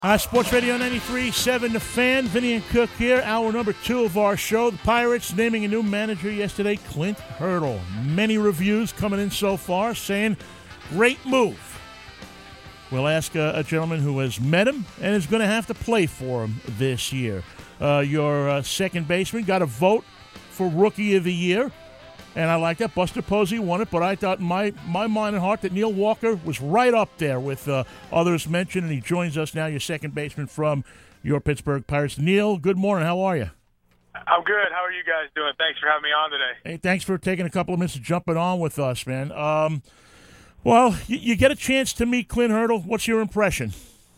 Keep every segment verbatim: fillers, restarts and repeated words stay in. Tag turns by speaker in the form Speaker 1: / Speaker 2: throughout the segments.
Speaker 1: Uh, Sports Radio ninety-three point seven The Fan. Vinny and Cook here. Hour number two of our show. The Pirates naming a new manager yesterday, Clint Hurdle. Many reviews coming in so far saying, great move. We'll ask a, a gentleman who has met him and is going to have to play for him this year. Uh, your uh, second baseman got a vote for Rookie of the Year. And I like that. Buster Posey won it, but I thought in my, my mind and heart that Neil Walker was right up there with uh, others mentioned, and he joins us now, your second baseman from your Pittsburgh Pirates. Neil, good morning. How are you?
Speaker 2: I'm good. How are you guys doing? Thanks for having me on today.
Speaker 1: Hey, thanks for taking a couple of minutes to jumping on with us, man. Um, well, you, you get a chance to meet Clint Hurdle. What's your impression?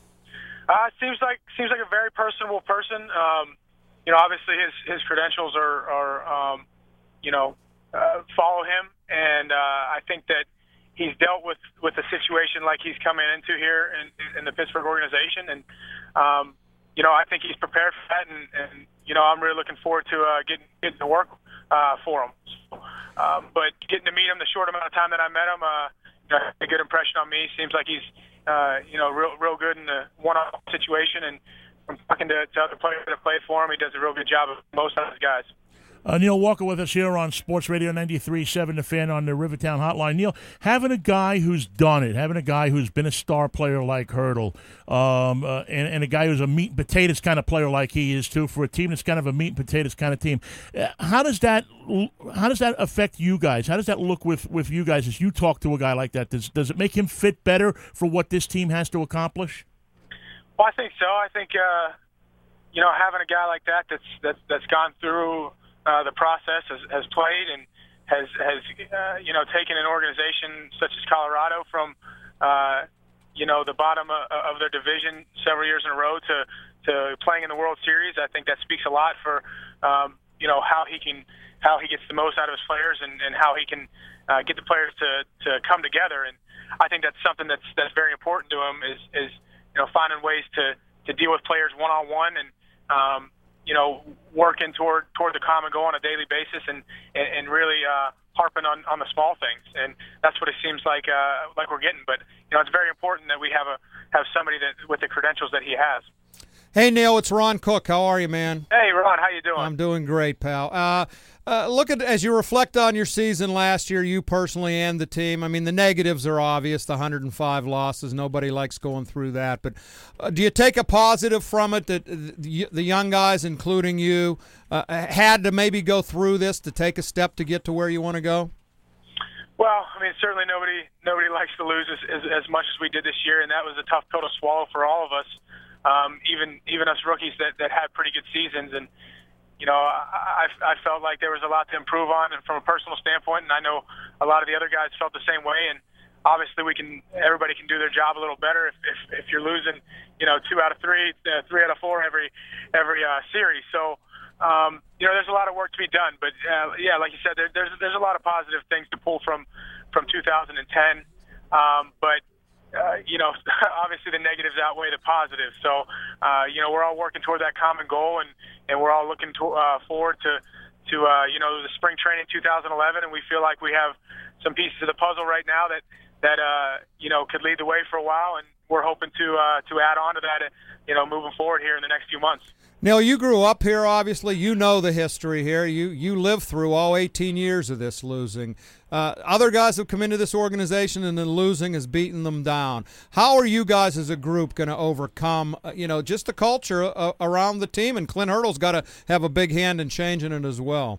Speaker 2: Uh, seems like seems like a very personable person. Um, you know, obviously his his credentials are are um, you know. Uh, follow him, and uh, I think that he's dealt with, with a situation like he's coming into here in, in the Pittsburgh organization, and um, you know I think he's prepared for that, and, and you know I'm really looking forward to uh, getting getting to work uh, for him. So, um, but getting to meet him the short amount of time that I met him, uh, you know, a good impression on me. Seems like he's uh, you know real real good in the one-on-one situation, and from talking to, to other players that have played for him, he does a real good job of most of his guys.
Speaker 1: Uh, Neil Walker with us here on Sports Radio ninety-three point seven The Fan on the Rivertown Hotline. Neil, having a guy who's done it, having a guy who's been a star player like Hurdle, um, uh, and, and a guy who's a meat and potatoes kind of player like he is too, for a team that's kind of a meat and potatoes kind of team, uh, how does that how does that affect you guys? How does that look with, with you guys as you talk to a guy like that? Does does it make him fit better for what this team has to accomplish?
Speaker 2: Well, I think so. I think uh, you know having a guy like that that's that's that's gone through Uh, the process has, has played and has has uh, you know taken an organization such as Colorado from uh, you know the bottom of, of their division several years in a row to to playing in the World Series. I think that speaks a lot for um, you know how he can how he gets the most out of his players and, and how he can uh, get the players to, to come together. And I think that's something that's that's very important to him is is you know finding ways to, to deal with players one on one and um, you know, working toward toward the common goal on a daily basis and, and, and really uh, harping on, on the small things. And that's what it seems like uh, like we're getting. But, you know, it's very important that we have a have somebody that with the credentials that he has.
Speaker 3: Hey, Neil, it's Ron Cook. How are you, man?
Speaker 2: Hey, Ron, how you doing?
Speaker 3: I'm doing great, pal. Uh, uh, look at as you reflect on your season last year, you personally and the team. I mean, the negatives are obvious. The one hundred five losses. Nobody likes going through that. But uh, do you take a positive from it that the, the young guys, including you, uh, had to maybe go through this to take a step to get to where you want to go?
Speaker 2: Well, I mean, certainly nobody nobody likes to lose as, as, as much as we did this year, and that was a tough pill to swallow for all of us. Um, even even us rookies that, that had pretty good seasons, and you know I, I felt like there was a lot to improve on, and from a personal standpoint, and I know a lot of the other guys felt the same way. And obviously, we can everybody can do their job a little better if if, if you're losing, you know, two out of three, uh, three out of four every every uh, series. So um, you know, there's a lot of work to be done. But uh, yeah, like you said, there, there's there's a lot of positive things to pull from from two thousand ten, um, but. Uh, you know, obviously the negatives outweigh the positives. So, uh, you know, we're all working toward that common goal, and, and we're all looking to, uh, forward to, to uh, you know, the spring training two thousand eleven, and we feel like we have some pieces of the puzzle right now that, that uh, you know, could lead the way for a while, and we're hoping to uh, to add on to that, uh, you know, moving forward here in the next few months.
Speaker 3: Neil, you grew up here, obviously. You know the history here. You you lived through all eighteen years of this losing. Uh, other guys have come into this organization and then losing has beaten them down. How are you guys as a group going to overcome, uh, you know, just the culture uh, around the team? And Clint Hurdle's got to have a big hand in changing it as well.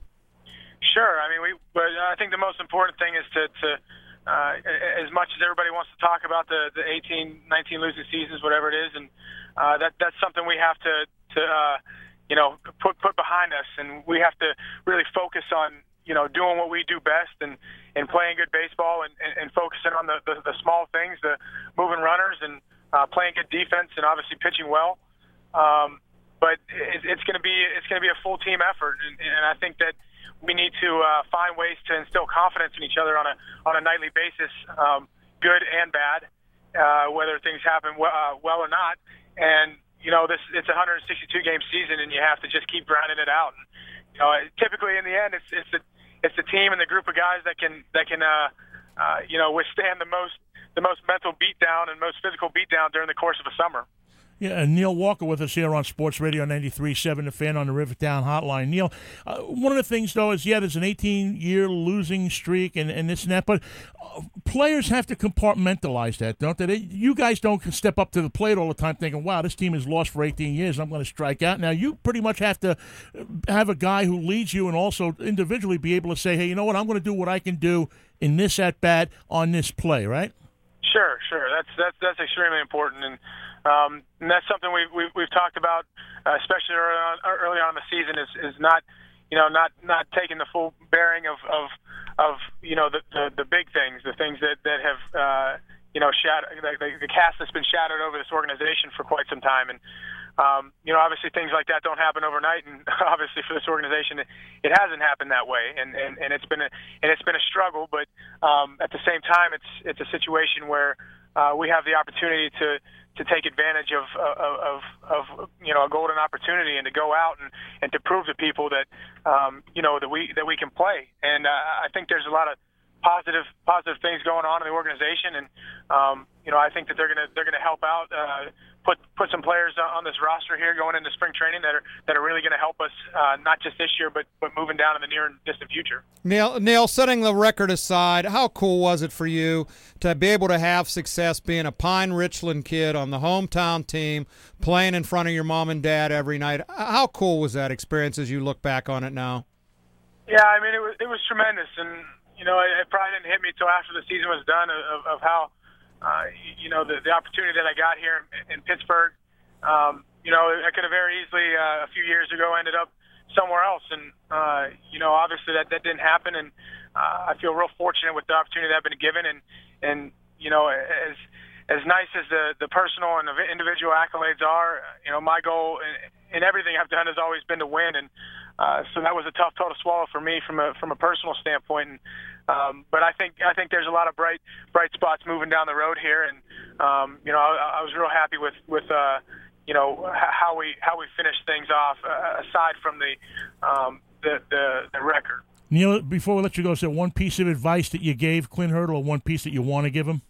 Speaker 2: Sure. I mean, we. But I think the most important thing is to, to uh, as much as everybody wants to talk about the, the eighteen, nineteen losing seasons, whatever it is, and uh, that that's something we have to. to uh, you know put put behind us, and we have to really focus on you know doing what we do best and, and playing good baseball and, and, and focusing on the, the, the small things, the moving runners and uh, playing good defense and obviously pitching well. Um, but it, it's going to be it's going to be a full team effort, and, and I think that we need to uh, find ways to instill confidence in each other on a on a nightly basis, um, good and bad, uh, whether things happen w- uh, well or not, and you know, this it's a one hundred sixty-two game season, and you have to just keep grinding it out. And, you know, typically in the end, it's it's the it's the team and the group of guys that can that can uh, uh, you know withstand the most the most mental beatdown and most physical beatdown during the course of a summer.
Speaker 1: Yeah, and Neil Walker with us here on Sports Radio ninety-three point seven The Fan on the Rivertown Hotline. Neil, uh, one of the things, though, is, yeah, there's an eighteen-year losing streak and, and this and that, but uh, players have to compartmentalize that, don't they? they? You guys don't step up to the plate all the time thinking, wow, this team has lost for eighteen years, I'm going to strike out. Now, you pretty much have to have a guy who leads you and also individually be able to say, hey, you know what, I'm going to do what I can do in this at-bat on this play, right?
Speaker 2: Sure, sure. That's that's that's extremely important, and um, and that's something we've we've, we've talked about, uh, especially early on, early on in the season. Is is not, you know, not not taking the full bearing of of, of you know the, the the big things, the things that that have uh, you know shadowed the, the cast that's been shadowed over this organization for quite some time, and. Um, you know, obviously things like that don't happen overnight, and obviously for this organization, it, it hasn't happened that way, and, and, and it's been a, and it's been a struggle. But um, at the same time, it's it's a situation where uh, we have the opportunity to, to take advantage of, of of of you know a golden opportunity and to go out and, and to prove to people that um, you know that we that we can play. And uh, I think there's a lot of positive positive things going on in the organization, and um, you know I think that they're gonna they're gonna help out. Uh, Put put some players on this roster here going into spring training that are that are really going to help us uh, not just this year, but but moving down in the near and distant future.
Speaker 3: Neil, Neil, setting the record aside, how cool was it for you to be able to have success being a Pine Richland kid on the hometown team, playing in front of your mom and dad every night? How cool was that experience as you look back on it now?
Speaker 2: Yeah, I mean it was it was tremendous, and you know it, it probably didn't hit me till after the season was done of, of how. Uh, you know, the, the opportunity that I got here in, in Pittsburgh, um, you know, I could have very easily uh, a few years ago ended up somewhere else. And, uh, you know, obviously that, that didn't happen. And uh, I feel real fortunate with the opportunity that I've been given. And, and you know, as as nice as the, the personal and the individual accolades are, you know, my goal in, in everything I've done has always been to win. And uh, so that was a tough pill to swallow for me from a from a personal standpoint. And, Um, but I think I think there's a lot of bright bright spots moving down the road here, and um, you know I, I was real happy with with uh, you know how we how we finished things off. Uh, aside from the, um, the the the record.
Speaker 1: Neil, before we let you go, is there one piece of advice that you gave Clint Hurdle, or one piece that you want to give him?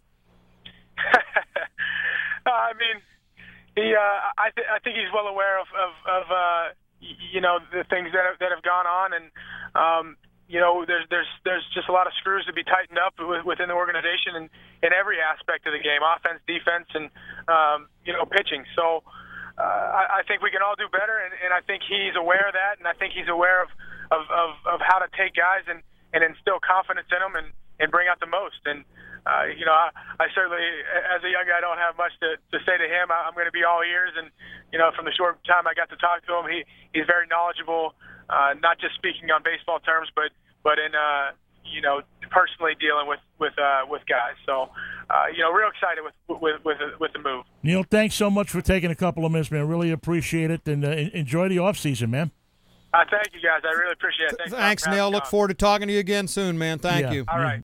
Speaker 2: uh, I mean, he uh, I th- I think he's well aware of of, of uh, you know the things that have, that have gone on, and um, you know, there's there's there's just a lot of screws to be tightened up within the organization and in every aspect of the game, offense, defense, and um, you know, pitching. So uh, I, I think we can all do better, and, and I think he's aware of that, and I think he's aware of of, of, of how to take guys and, and instill confidence in them and, and bring out the most. And uh, you know, I, I certainly, as a young guy, don't have much to, to say to him. I, I'm going to be all ears, and you know, from the short time I got to talk to him, he he's very knowledgeable. Uh, not just speaking on baseball terms, but but in uh, you know personally dealing with with uh, with guys. So uh, you know, real excited with with with with the move.
Speaker 1: Neil, thanks so much for taking a couple of minutes, man. Really appreciate it, and uh, enjoy the off season, man.
Speaker 2: Uh, thank you, guys. I really appreciate it. Thanks,
Speaker 3: Thanks Neil. Look forward to talking to you again soon, man. Thank
Speaker 1: yeah.
Speaker 3: you.
Speaker 2: All right.